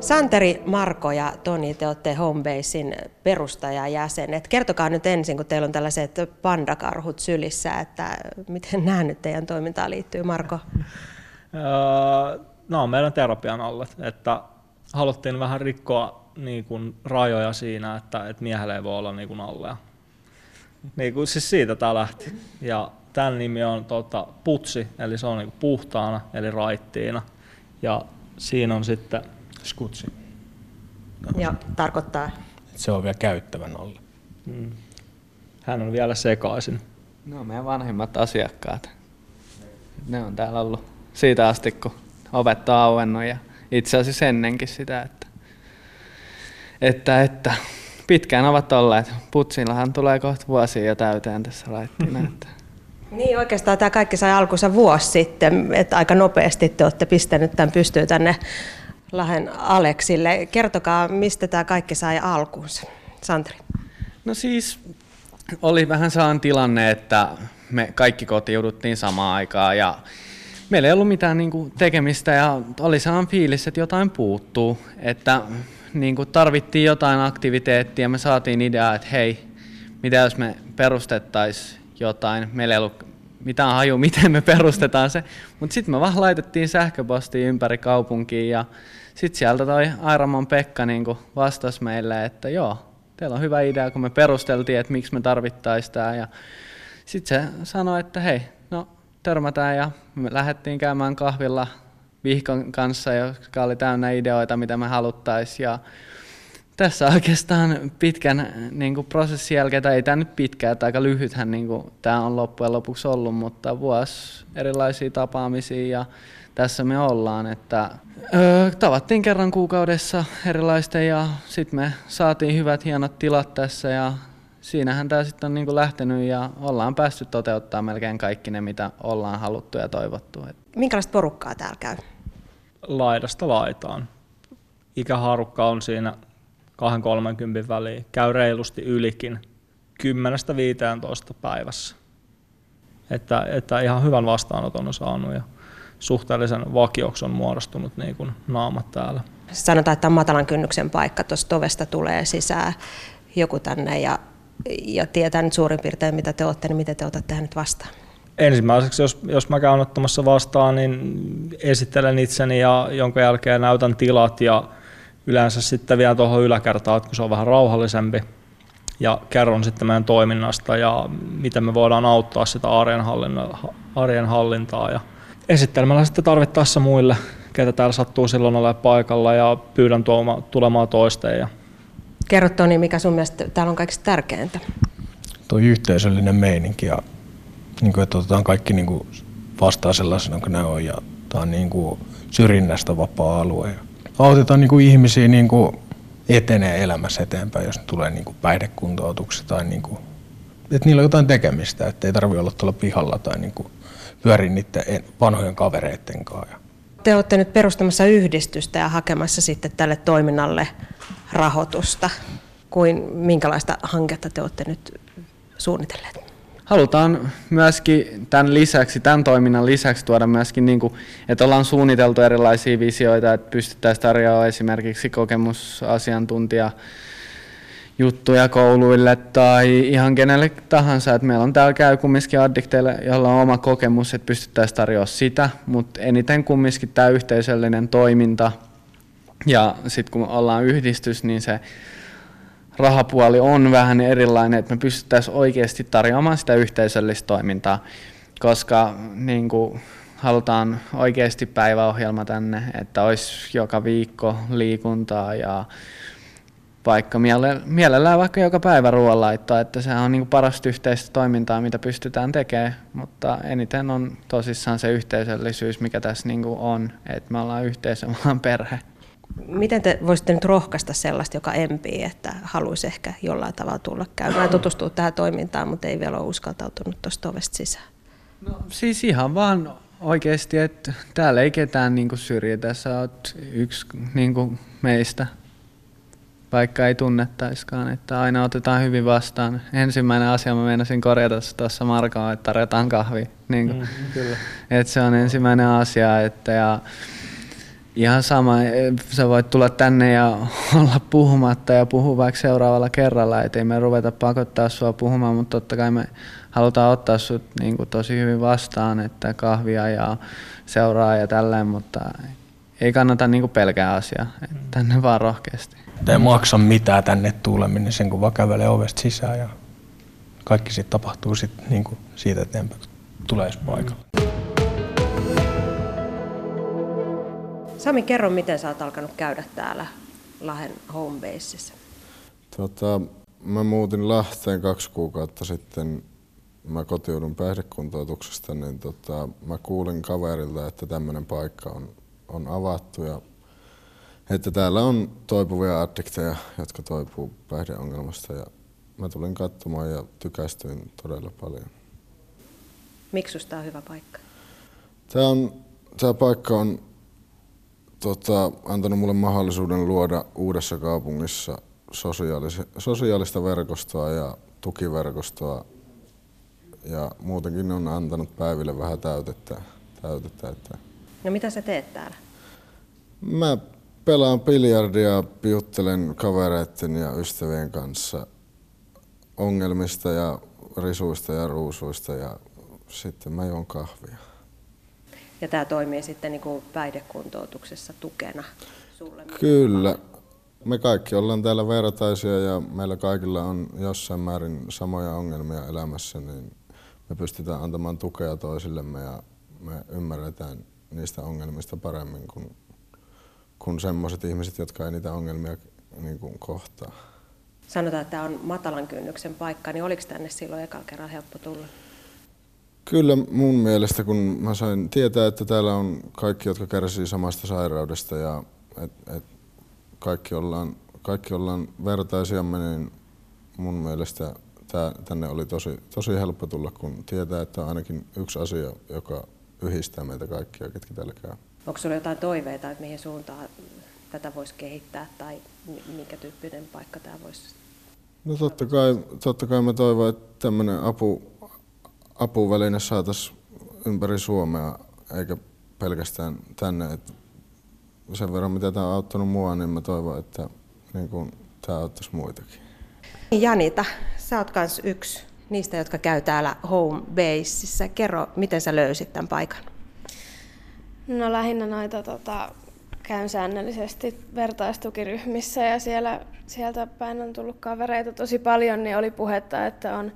Santeri, Marko ja Toni, te olette Homebasen perustajajäsenet. Kertokaa nyt ensin, kun teillä on tällaiset pandakarhut sylissä, että miten nämä nyt teidän toimintaan liittyy, Marko? No, meidän terapian alle, että haluttiin vähän rikkoa niin kuin rajoja siinä, että miehellä ei voi olla niin kuin alle. Niin kuin, siis siitä tämä lähti. Ja tämän nimi on putsi, eli se on niin kuin puhtaana, eli raittiina. Ja siinä on sitten skutsi. Ja tarkoittaa? Se on vielä käyttävän alle. Hän on vielä sekaisin. No, meidän vanhimmat asiakkaat. Ne on täällä ollut siitä asti, kun ovet on auennut ja itse asiassa ennenkin sitä, että pitkään ovat olleet. Putsillahan tulee kohta vuosia jo täyteen tässä raittiina. Niin, oikeastaan tämä kaikki sai alkunsa vuosi sitten, että aika nopeasti te olette pistänyt tämän pystyyn tänne Lahden Aleksille. Kertokaa, mistä tämä kaikki sai alkunsa. Santeri. No siis oli vähän sellainen tilanne, että me kaikki kotiuduttiin samaan aikaan ja meillä ei ollut mitään tekemistä ja oli sellainen fiilis, että jotain puuttuu, että tarvittiin jotain aktiviteettia ja me saatiin idea, että hei, mitä jos me perustettaisiin jotain. Meillä ei ollut mitään hajua, miten me perustetaan se, mutta sitten me vaan laitettiin sähköpostia ympäri kaupunkiin ja sitten sieltä toi Airaman Pekka vastasi meille, että joo, teillä on hyvä idea, kun me perusteltiin, että miksi me tarvittaisiin tämä. Ja sitten se sanoi, että hei, no törmätään ja me lähdettiin käymään kahvilla Vihkon kanssa, joka oli täynnä ideoita, mitä me haluttaisiin. Ja tässä oikeastaan pitkän prosessin jälkeen, tai ei tämä nyt pitkä, että aika lyhythän tämä on loppujen lopuksi ollut, mutta vuosi erilaisia tapaamisia ja tässä me ollaan, että tavattiin kerran kuukaudessa erilaisten ja sitten me saatiin hyvät hienot tilat tässä ja siinähän tämä sitten on lähtenyt ja ollaan päästy toteuttaa melkein kaikki ne, mitä ollaan haluttu ja toivottu. Minkälaista porukkaa täällä käy? Laidasta laitaan. Ikäharukka on siinä 2-30 väliin. Käy reilusti ylikin 10-15 päivässä. Että ihan hyvän vastaanoton on saanut ja suhteellisen vakioksi on muodostunut naamat täällä. Sanotaan, että on matalan kynnyksen paikka, tuosta ovesta tulee sisään joku tänne ja tietää nyt suurin piirtein mitä te olette, niin miten te otatte hänet vastaan? Ensimmäiseksi, jos mä käyn ottamassa vastaan, niin esittelen itseni ja jonka jälkeen näytän tilat ja yleensä sitten vielä tuohon yläkertaan, kun se on vähän rauhallisempi ja kerron sitten meidän toiminnasta ja miten me voidaan auttaa sitä arjen hallintaa ja esittelemällä sitten tarvittaessa muille, ketä täällä sattuu silloin olemaan paikalla ja pyydän tulemaan toisteen. Kerro Toni, mikä sun mielestä täällä on kaikista tärkeintä? Tuo yhteisöllinen meininki ja että otetaan kaikki vastaan sellaisena kuin ne on ja tämä on syrjinnästä vapaa alue. Ja autetaan ihmisiä etenee elämässä eteenpäin, jos tulee päihdekuntoutuksia tai että niillä on jotain tekemistä, että ei tarvitse olla tuolla pihalla tai pyöriä niiden vanhojen kavereiden kanssa. Te olette nyt perustamassa yhdistystä ja hakemassa sitten tälle toiminnalle rahoitusta. Minkälaista hanketta te olette nyt suunnitelleet? Halutaan myöskin tämän toiminnan lisäksi tuoda myöskin, että ollaan suunniteltu erilaisia visioita, että pystyttäisiin tarjoamaan esimerkiksi kokemusasiantuntija juttuja kouluille tai ihan kenelle tahansa. Että meillä on täällä käy kumminkin addikteille, joilla on oma kokemus, että pystyttäisiin tarjoamaan sitä, mutta eniten kumminkin tämä yhteisöllinen toiminta ja sitten kun ollaan yhdistys, niin se rahapuoli on vähän erilainen, että me pystyttäisiin oikeasti tarjoamaan sitä yhteisöllistä toimintaa, koska halutaan oikeasti päiväohjelma tänne, että olisi joka viikko liikuntaa ja vaikka mielellään vaikka joka päivä ruoanlaittoa, että se on parasta yhteistä toimintaa, mitä pystytään tekemään, mutta eniten on tosissaan se yhteisöllisyys, mikä tässä on, että me ollaan yhteisö, me ollaan perhe. Miten te voisitte nyt rohkaista sellaista, joka empii, että haluaisi ehkä jollain tavalla tulla käymään tutustua tähän toimintaan, mutta ei vielä ole uskaltautunut tuosta ovesta sisään? No siis ihan vaan oikeasti, että täällä ei ketään syrjitä, sä oot yksi meistä, vaikka ei tunnettaiskaan, että aina otetaan hyvin vastaan. Ensimmäinen asia mä meinasin korjata tuossa Markoa, että tarjotaan kahvia. Kyllä. Että se on ensimmäinen asia, Ihan sama, sä voit tulla tänne ja olla puhumatta ja puhua vaikka seuraavalla kerralla, ettei me ruveta pakottaa sua puhumaan, mutta totta kai me halutaan ottaa sut niin kuin tosi hyvin vastaan, että kahvia ja seuraa ja tälleen, mutta ei kannata niin kuin pelkää asiaa, tänne vaan rohkeasti. Ei maksa mitään tänne tuleminen sen, kun vaan kävelee ovesta sisään ja kaikki sitten tapahtuu niin kuin siitä eteenpäin, kun tulee paikalle. Sami, kerro, miten sä oot alkanut käydä täällä Lahden Homebaseissa? Mä muutin Lahteen 2 kuukautta sitten. Mä kotiudun päihdekuntoutuksesta, niin mä kuulin kaverilta, että tämmöinen paikka on avattu ja että täällä on toipuvia addikteja, jotka toipuu päihdeongelmasta. Ja mä tulin katsomaan ja tykästyin todella paljon. Miksi susta on hyvä paikka? Tää paikka on antanut mulle mahdollisuuden luoda uudessa kaupungissa sosiaalista verkostoa ja tukiverkostoa ja muutenkin on antanut päiville vähän täytettä. No mitä sä teet täällä? Mä pelaan biljardia, piuttelen kavereiden ja ystävien kanssa ongelmista ja risuista ja ruusuista ja sitten mä juon kahvia. Ja tämä toimii sitten niin kuin päihdekuntoutuksessa tukena sulle? Kyllä. Me kaikki ollaan täällä vertaisia ja meillä kaikilla on jossain määrin samoja ongelmia elämässä, niin me pystytään antamaan tukea toisillemme ja me ymmärretään niistä ongelmista paremmin kuin semmoiset ihmiset, jotka ei niitä ongelmia niin kuin kohtaa. Sanotaan, että tämä on matalan kynnyksen paikka, niin oliko tänne silloin ekalla kerran helppo tulla? Kyllä mun mielestä, kun mä sain tietää, että täällä on kaikki, jotka kärsii samasta sairaudesta ja et kaikki ollaan vertaisiamme, niin mun mielestä tänne oli tosi helppo tulla, kun tietää, että on ainakin yksi asia, joka yhdistää meitä kaikkia, ketkä täällä käy. Onko sulla jotain toiveita, että mihin suuntaan tätä voisi kehittää tai minkä tyyppinen paikka tämä voisi? No totta kai mä toivon, että tämmöinen apuväline saataisiin ympäri Suomea, eikä pelkästään tänne. Et sen verran, mitä tämä on auttanut mua, niin mä toivon, että niin tämä auttaisi muitakin. Janita, sä oot kans yksi niistä, jotka käy täällä Homebaseissa. Kerro, miten sä löysit tämän paikan? No lähinnä noita käyn säännöllisesti vertaistukiryhmissä ja sieltä päin on tullut kavereita tosi paljon, niin oli puhetta, että on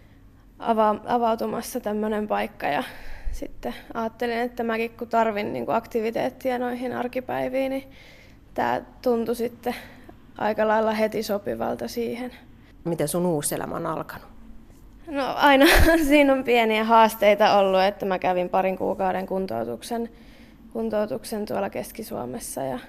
avautumassa tämmöinen paikka ja sitten ajattelin, että mäkin kun tarvin niin kuin aktiviteettia noihin arkipäiviin, niin tämä tuntui sitten aika lailla heti sopivalta siihen. Miten sun uusi elämä on alkanut? No aina siinä on pieniä haasteita ollut, että mä kävin 2 kuukauden kuntoutuksen tuolla Keski-Suomessa ja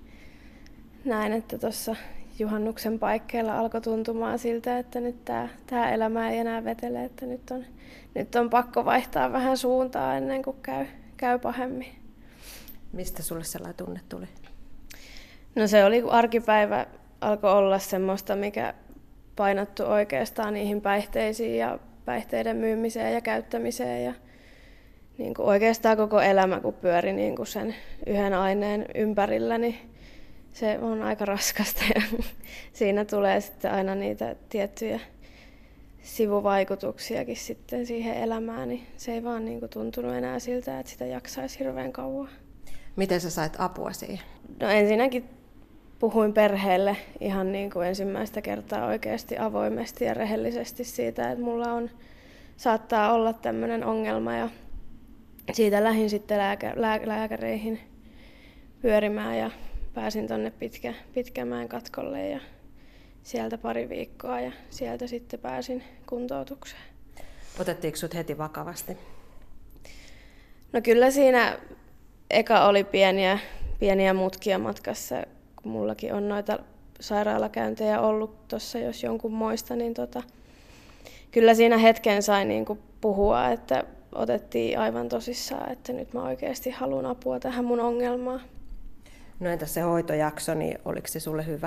näin, että tuossa juhannuksen paikkeilla alkoi tuntumaan siltä, että nyt tämä elämä ei enää vetele, että nyt on pakko vaihtaa vähän suuntaa ennen kuin käy pahemmin. Mistä sulle sellainen tunne tuli? No se oli, kun arkipäivä alkoi olla semmoista, mikä painottu oikeastaan niihin päihteisiin ja päihteiden myymiseen ja käyttämiseen ja niin kuin oikeastaan koko elämä, kun pyöri niin kuin sen yhden aineen ympärillä, niin se on aika raskasta ja siinä tulee sitten aina niitä tiettyjä sivuvaikutuksiakin sitten siihen elämään, niin se ei vaan niin kuin tuntunut enää siltä, että sitä jaksaisi hirveän kauan. Miten sä sait apua siihen? No ensinnäkin puhuin perheelle ihan niin kuin ensimmäistä kertaa oikeasti avoimesti ja rehellisesti siitä, että mulla saattaa olla tämmöinen ongelma ja siitä lähdin sitten lääkäreihin pyörimään ja pääsin tuonne Pitkämäen katkolle ja sieltä 2 viikkoa ja sieltä sitten pääsin kuntoutukseen. Otettiinko sut heti vakavasti? No kyllä siinä eka oli pieniä mutkia matkassa, kun mullakin on noita sairaalakäyntejä ollut tuossa, jos jonkun muista, niin kyllä siinä hetken sai niin kuin puhua, että otettiin aivan tosissaan, että nyt mä oikeasti haluan apua tähän mun ongelmaan. No entäs se hoitojakso, niin oliko se sulle hyvä?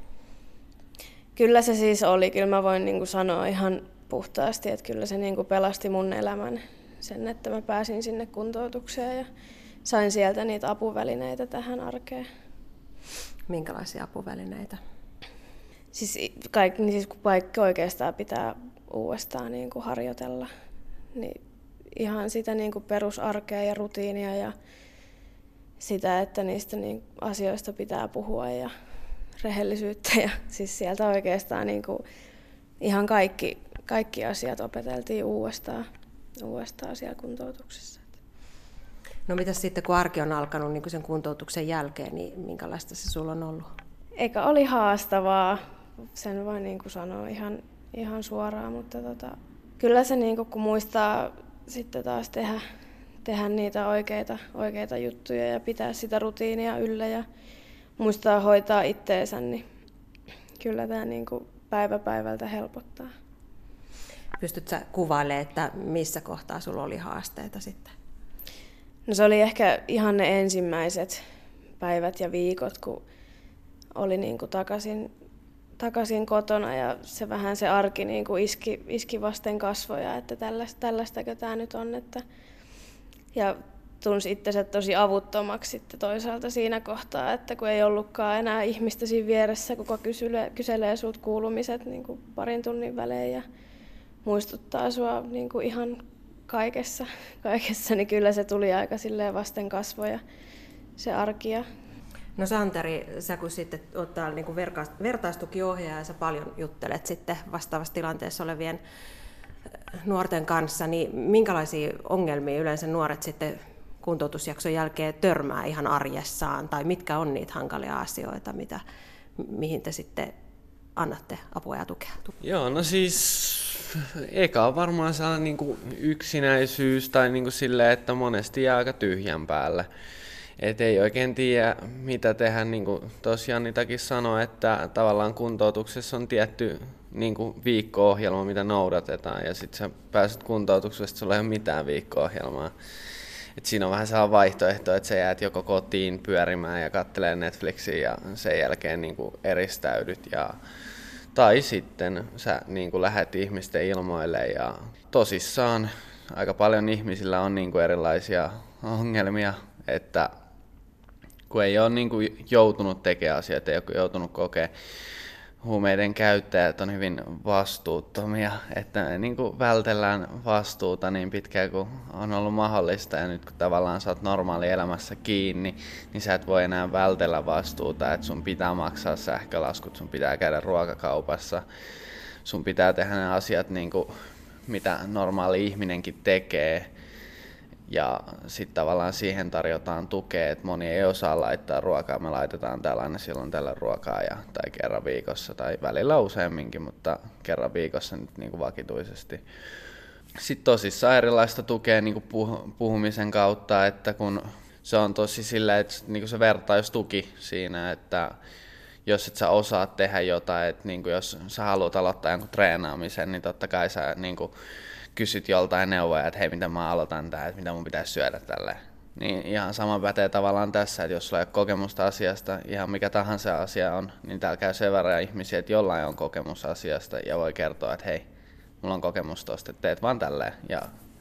Kyllä se siis oli. Kyllä mä voin niin kuin sanoa ihan puhtaasti, että kyllä se niin kuin pelasti mun elämän sen, että mä pääsin sinne kuntoutukseen ja sain sieltä niitä apuvälineitä tähän arkeen. Minkälaisia apuvälineitä? Siis kun kaikki oikeastaan pitää uudestaan niin kuin harjoitella, niin ihan sitä niin kuin perusarkea ja rutiinia ja sitä, että niistä asioista pitää puhua ja rehellisyyttä. Ja siis sieltä oikeastaan niin kuin ihan kaikki asiat opeteltiin uudestaan siellä kuntoutuksessa. No mitäs sitten, kun arki on alkanut niin kuin sen kuntoutuksen jälkeen, niin minkälaista se sulla on ollut? Eikä oli haastavaa, sen voi niin kuin sanoa ihan suoraan, mutta kyllä se niin kuin, kun muistaa sitten taas tehdä niitä oikeita juttuja ja pitää sitä rutiinia yllä ja muistaa hoitaa itteensä, niin kyllä tämä niin kuin päivä päivältä helpottaa. Pystytkö sä kuvailemaan, että missä kohtaa sulla oli haasteita sitten? No se oli ehkä ihan ne ensimmäiset päivät ja viikot, kun oli niin kuin takaisin kotona ja se arki niin kuin iski vasten kasvoja, että tällaistakö tämä nyt on. Ja tunsi itsensä tosi avuttomaksi sitten toisaalta siinä kohtaa, että kun ei ollutkaan enää ihmistä siinä vieressä, kuka kyselee sut kuulumiset niin kuin parin tunnin välein ja muistuttaa sua niin kuin ihan kaikessa, niin kyllä se tuli aika silleen vasten kasvoja se arki. No Santeri, sä kun sitten olet täällä niin kuin vertaistukiohjaaja ja sä paljon juttelet sitten vastaavassa tilanteessa olevien nuorten kanssa, niin minkälaisia ongelmia yleensä nuoret sitten kuntoutusjakson jälkeen törmää ihan arjessaan, tai mitkä on niitä hankalia asioita, mihin te sitten annatte apua ja tukea? Joo, no siis eka on varmaan sellainen niin kuin yksinäisyys tai niin kuin silleen, että monesti jää aika tyhjän päälle. Et ei oikein tiedä, mitä tehdä, niin kuin tosiaan Niitakin sanoi, että tavallaan kuntoutuksessa on tietty niin kuin viikko-ohjelma, mitä noudatetaan, ja sitten sä pääset kuntoutuksesta, sulla ei ole mitään viikko-ohjelmaa. Et siinä on vähän sellainen vaihtoehto, että sä jäät joko kotiin pyörimään ja kattelee Netflixiä ja sen jälkeen niin kuin eristäydyt. Tai sitten sä niin kuin lähdet ihmisten ilmoille ja tosissaan aika paljon ihmisillä on niin kuin erilaisia ongelmia, että kun ei ole niin kuin joutunut tekemään asioita, ei ole joutunut kokemaan, huumeiden käyttäjät on hyvin vastuuttomia, että me niin kuin vältellään vastuuta niin pitkään kuin on ollut mahdollista, ja nyt kun tavallaan sä oot normaali elämässä kiinni, niin sä et voi enää vältellä vastuuta, että sun pitää maksaa sähkölaskut, sun pitää käydä ruokakaupassa, sun pitää tehdä ne asiat niin kuin mitä normaali ihminenkin tekee. Ja sitten tavallaan siihen tarjotaan tukea, että moni ei osaa laittaa ruokaa. Me laitetaan täällä aina silloin tällä ruokaa tai kerran viikossa tai välillä useamminkin, mutta kerran viikossa nyt niin kuin vakituisesti. Sitten tosissaan erilaista tukea niin kuin puhumisen kautta, että kun se on tosi sillä, että niin kuin se vertaistuki siinä, että jos et sä osaat tehdä jotain, että niin kuin jos sä haluat aloittaa jonkun treenaamisen, niin totta kai sä niin kuin kysyt joltain neuvoja, että hei, miten mä aloitan tää, että mitä mun pitäisi syödä tälleen. Niin ihan sama pätee tavallaan tässä, että jos sulla ei ole kokemusta asiasta, ihan mikä tahansa asia on, niin täällä käy sen verran ihmisiä, että jollain on kokemus asiasta ja voi kertoa, että hei, mulla on kokemus tosta, että teet vaan tälleen. Ja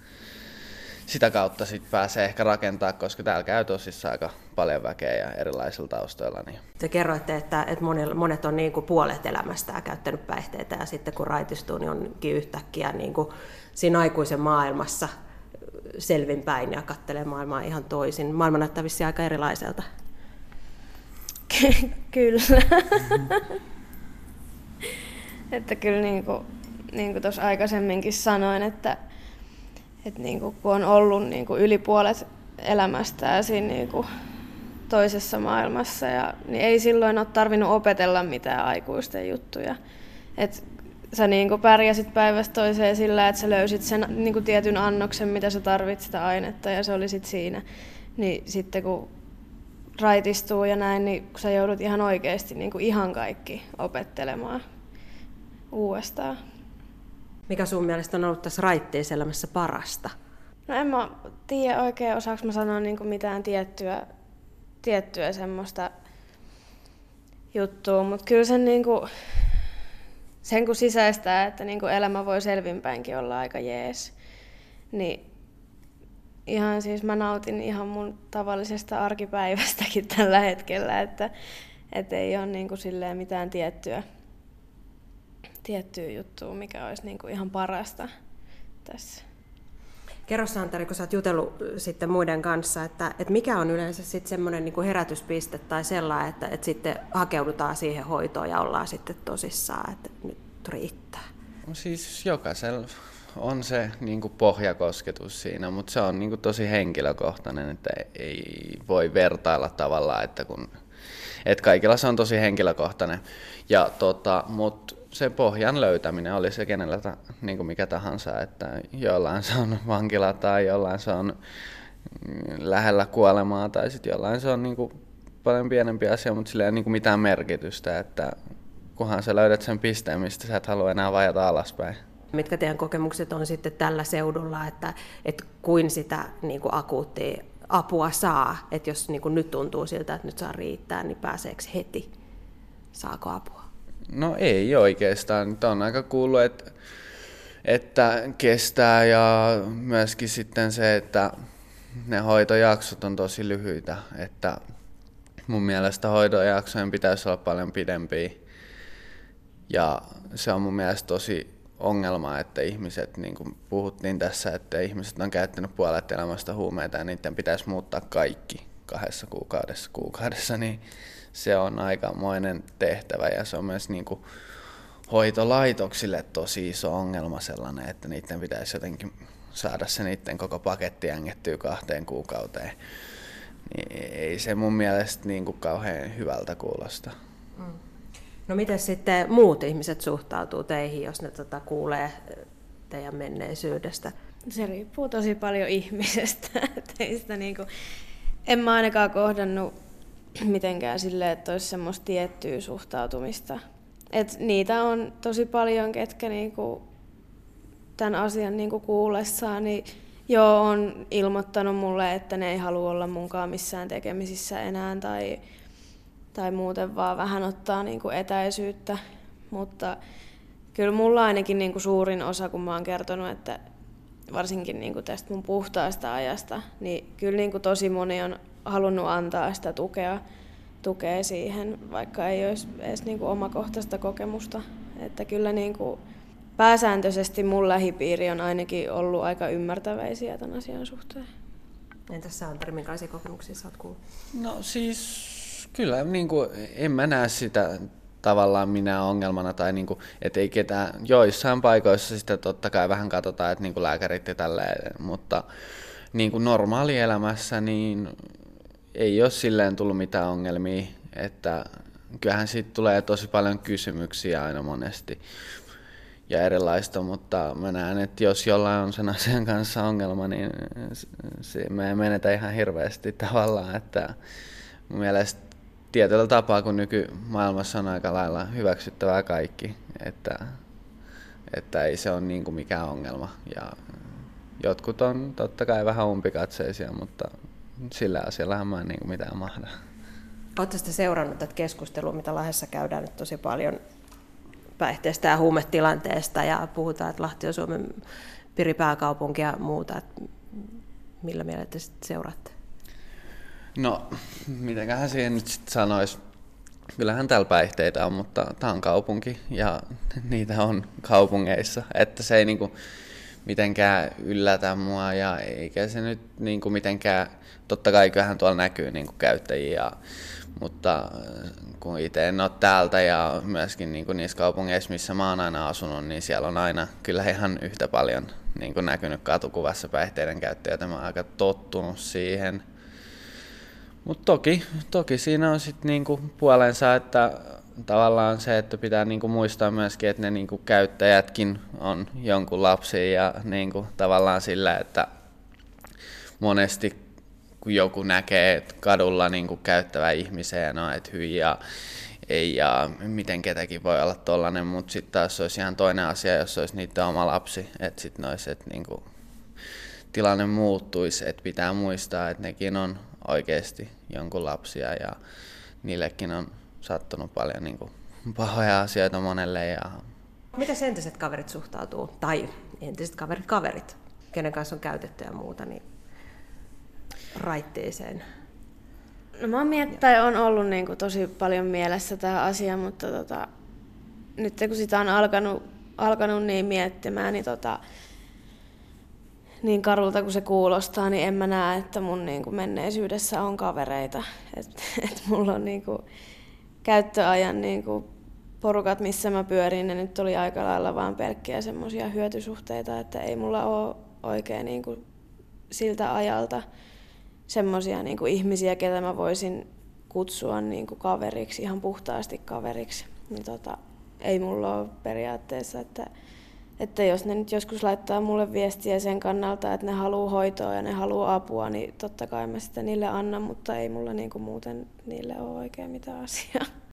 sitä kautta sit pääsee ehkä rakentaa, koska täällä käy tosissaan aika paljon väkeä ja erilaisilla taustoilla. Niin. Te kerroitte, että monet on niin kuin puolet elämästään käyttänyt päihteitä ja sitten kun raitistuu, niin onkin yhtäkkiä niin kuin siinä aikuisen maailmassa selvinpäin ja katselee maailmaa ihan toisin. Maailma näyttää vissiin aika erilaiselta. Kyllä. Että kyllä niin kuin tuossa aikaisemminkin sanoin, että niin kuin, kun on ollut niin kuin yli puolet elämästään siinä niin kuin toisessa maailmassa, niin ei silloin ole tarvinnut opetella mitään aikuisten juttuja. Et sä niin kuin pärjäsit päivästä toiseen sillä, että sä löysit sen niin kuin tietyn annoksen, mitä sä tarvitset sitä ainetta, ja se oli sit siinä. Niin sitten kun raitistuu ja näin, niin sä joudut ihan oikeasti niin kuin ihan kaikki opettelemaan uudestaan. Mikä sun mielestä on ollut tässä raitteessa elämässä parasta? No en mä tiedä oikein, osaanko mä sanoa niin kuin mitään tiettyä semmoista juttua, mutta kyllä sen kun sisäistää, että niin kuin elämä voi selvinpäinkin olla aika jees, niin ihan siis mä nautin ihan mun tavallisesta arkipäivästäkin tällä hetkellä, että ei ole niin kuin silleen mitään tiettyä juttua, mikä olisi niin kuin ihan parasta tässä. Kerro Santeri, kun sä oot jutellut sitten muiden kanssa, että mikä on yleensä sitten semmoinen niin kuin herätyspiste tai sellainen, että sitten hakeudutaan siihen hoitoon ja ollaan sitten tosissaan, että nyt riittää. Siis jokaisella on se niin kuin pohjakosketus siinä, mutta se on niin kuin tosi henkilökohtainen, että ei voi vertailla tavallaan, että kaikilla se on tosi henkilökohtainen. Mutta se pohjan löytäminen oli se kenellä niin kuin mikä tahansa, että jollain se on vankila tai jollain se on lähellä kuolemaa tai sitten jollain se on niin kuin paljon pienempi asia, mutta sillä ei ole niin kuin mitään merkitystä, että kunhan sä löydät sen pisteen, mistä sä et halua enää vajata alaspäin. Mitkä teidän kokemukset on sitten tällä seudulla, että kuin sitä niin kuin akuuttia apua saa, että jos niin kuin nyt tuntuu siltä, että nyt saa riittää, niin pääseekö heti? Saako apua? No ei oikeastaan. Nyt on aika kuullut, että kestää ja myöskin sitten se, että ne hoitojaksot on tosi lyhyitä. Että mun mielestä hoitojaksojen pitäisi olla paljon pidempiä. Ja se on mun mielestä tosi ongelma, että ihmiset, niin kuin puhuttiin tässä, että ihmiset on käyttänyt puolet elämästä huumeita ja niiden pitäisi muuttaa kaikki 2 kuukaudessa, niin se on aikamoinen tehtävä ja se on myös niin kuin hoitolaitoksille tosi iso ongelma sellainen, että niiden pitäisi jotenkin saada se niiden koko paketti jängettyä 2 kuukauteen. Niin ei se mun mielestä niin kuin kauhean hyvältä kuulosta. No miten sitten muut ihmiset suhtautuu teihin, jos ne kuulee teidän menneisyydestä? Se riippuu tosi paljon ihmisestä. En mä ainakaan kohdannut mitenkään silleen, että olisi semmoista tiettyä suhtautumista. Et niitä on tosi paljon, ketkä niinku tämän asian niinku kuullessaan niin on ilmoittanut mulle, että ne ei halua olla munkaan missään tekemisissä enää tai muuten vaan vähän ottaa niinku etäisyyttä. Mutta kyllä mulla ainakin niinku suurin osa, kun mä oon kertonut, että varsinkin niinku tästä mun puhtaasta ajasta, niin kyllä niinku tosi moni on halunnut antaa sitä tukea siihen, vaikka ei olisi edes niinku omakohtaista kokemusta. Että kyllä niinku pääsääntöisesti mun lähipiiri on ainakin ollut aika ymmärtäväisiä tämän asian suhteen. Entäs Santeri, minkälaisia kokemuksia sä oot kuullut? No siis kyllä niinku, en mä näe sitä tavallaan minä ongelmana tai niinku, et ei ketään, joissain paikoissa sitä totta kai vähän katsotaan, että niinku lääkärit ja tälleen, mutta niinku normaalielämässä niin ei ole silleen tullut mitään ongelmia, että kyllähän siitä tulee tosi paljon kysymyksiä aina monesti ja erilaista, mutta mä näen, että jos jollain on sen asian kanssa ongelma, niin me ei menetä ihan hirveästi tavallaan, että mun mielestä tietyllä tapaa, kun nykymaailmassa on aika lailla hyväksyttävää kaikki, että ei se ole niin kuin mikään ongelma. Ja jotkut on totta kai vähän umpikatseisia, mutta sillä asiallahan mä en niin kuin mitään mahda. Oletko sitten seurannut tätä keskustelua, mitä Lahdessa käydään nyt tosi paljon päihteestä ja huumetilanteesta ja puhutaan, että Lahti on Suomen piripääkaupunki ja muuta. Että millä mielellä te sitten seuraatte? No, mitenköhän siihen nyt sitten sanoisi? Kyllähän täällä päihteitä on, mutta tämä on kaupunki ja niitä on kaupungeissa. Että se ei niinku mitenkään yllätä mua ja eikä se nyt niinku mitenkään, totta kai kyllähän tuolla näkyy niinku käyttäjiä, mutta kun itse en ole täältä ja myöskin niinku niissä kaupungeissa, missä mä oon aina asunut, niin siellä on aina kyllä ihan yhtä paljon niinku näkynyt katukuvassa päihteiden käyttäjiä. Mä oon aika tottunut siihen. Mutta toki siinä on sitten niinku puolensa, että tavallaan se, että pitää niinku muistaa myöskin, että ne niinku käyttäjätkin on jonkun lapsia ja niinku tavallaan sillä, että monesti kun joku näkee kadulla niinku käyttävä ihmisen ja no, että hyi ja ei ja miten ketäkin voi olla tollanen, mutta sitten taas olisi ihan toinen asia, jos olisi niiden oma lapsi, että sitten niinku tilanne muuttuisi, että pitää muistaa, että nekin on oikeasti jonkun lapsia ja niillekin on sattunut paljon niin kuin pahoja asioita monelle. Ja Miten entiset kaverit suhtautuu, tai entiset kaverit, kenen kanssa on käytetty ja muuta, niin raitteeseen? No mä on ollut niin kuin tosi paljon mielessä tämä asia, mutta nyt kun sitä on alkanut niin miettimään, niin karulta kuin se kuulostaa, niin en mä näe, että mun niin kuin menneisyydessä on kavereita. Et mulla on niin kuin käyttöajan niin kuin porukat, missä mä pyörin, ne nyt oli aika lailla vaan pelkkiä semmoisia hyötysuhteita, että ei mulla ole oikein niin kuin siltä ajalta semmoisia niin kuin ihmisiä, ketä mä voisin kutsua niin kuin kaveriksi, ihan puhtaasti kaveriksi. Niin ei mulla ole periaatteessa, että jos ne nyt joskus laittaa mulle viestiä sen kannalta, että ne haluaa hoitoa ja ne haluaa apua, niin totta kai mä sitä niille annan, mutta ei mulla niin kuin muuten niille ole oikein mitään asiaa.